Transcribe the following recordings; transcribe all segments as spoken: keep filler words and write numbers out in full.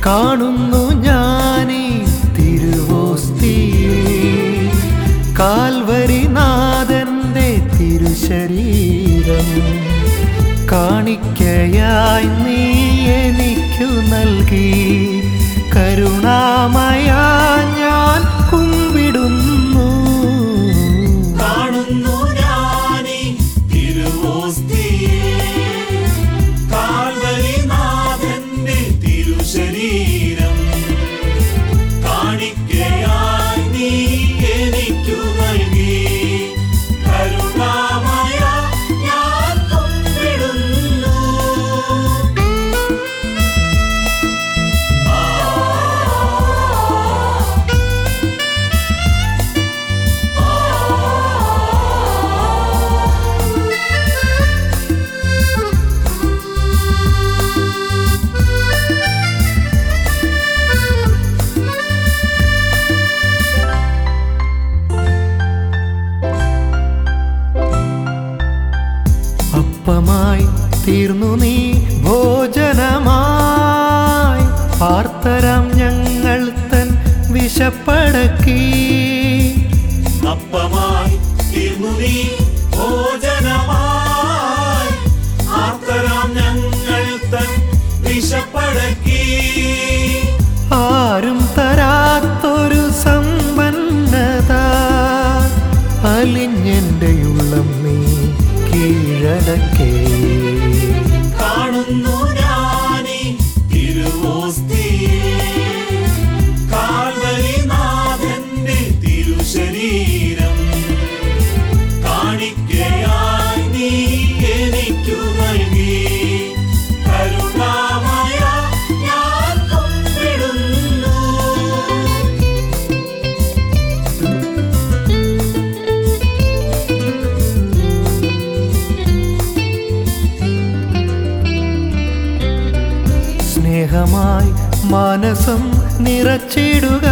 കാണുന്നു ഞാനീ തിരുവോസ്തിയിൽ കാൽവരി നാഥന്റെ തിരുശരീരം. കാണിക്കയായി നീ എനിക്കു നൽകി, കരുണാമയ ഞാൻ കുമ്പിടുന്നു. കാണുന്നു ഞാനീ തിരുവോസ്തിയിൽ കാൽവരി നാഥന്റെ തിരുശരീരം. കാണിക്കയായി നീ എനിക്കു നൽകി, കരുണാമയ ഞാൻ കുമ്പിടുന്നു. അപ്പമായി തീർന്നു നീ ഭോജനമായി, പാർത്തരം ഞങ്ങൾ തൻ വിശപ്പടക്കി. അപ്പമായി തീർന്നു നീ ഭോജനമായി, ആർത്തരാം ഞങ്ങൾ തൻ വിശപ്പടക്കി. ആരും തരാത്തൊരു സമ്പന്നത അലിഞ്ഞെന്റെ ഉള്ളം നീ കീഴടക്കേ. കാണുന്നു ഞാനീ തിരുവോസ്തിയിൽ കാൽവരി നാഥന്റെ തിരുശരീരം. കാണിക്കയായി നീ എനിക്കു നൽകി, കരുണാമയ ഞാൻ കുമ്പിടുന്നു. സ്നേഹമായി മനസ്സം നിറച്ചിടുക,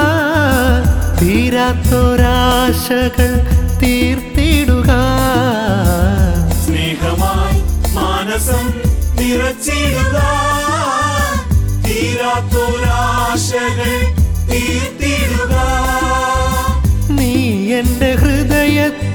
തീരാത്തൊരാശകൾ തീർത്തിടുക. സ്നേഹമായി മാനസം നിറച്ചിടുക, തീരാത്തൊരാശകൾ തീർത്തിടുക. നീ എൻ്റെ ഹൃദയത്തിൽ